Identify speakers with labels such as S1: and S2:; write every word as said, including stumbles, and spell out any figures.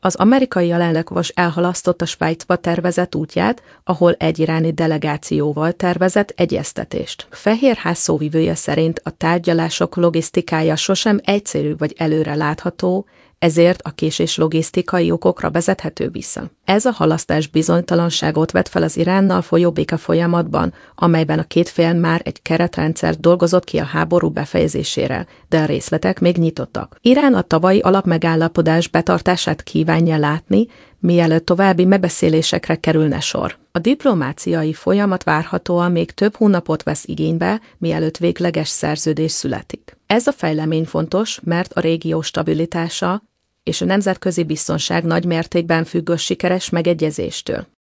S1: Az amerikai alelnökos elhalasztotta Svájcba tervezett útját, ahol egy iráni delegációval tervezett egyeztetést. Fehérház szóvivője szerint a tárgyalások logisztikája sosem egyszerű vagy előre látható, ezért a késés logisztikai okokra vezethető vissza. Ez a halasztás bizonytalanságot vet fel az Iránnal folyó békefolyamatban, amelyben a két fél már egy keretrendszert dolgozott ki a háború befejezésére, de a részletek még nyitottak. Irán a tavalyi alapmegállapodás betartását kívánja látni, mielőtt további megbeszélésekre kerülne sor. A diplomáciai folyamat várhatóan még több hónapot vesz igénybe, mielőtt végleges szerződés születik. Ez a fejlemény fontos, mert a régió stabilitása és a nemzetközi biztonság nagy mértékben függ a sikeres megegyezéstől.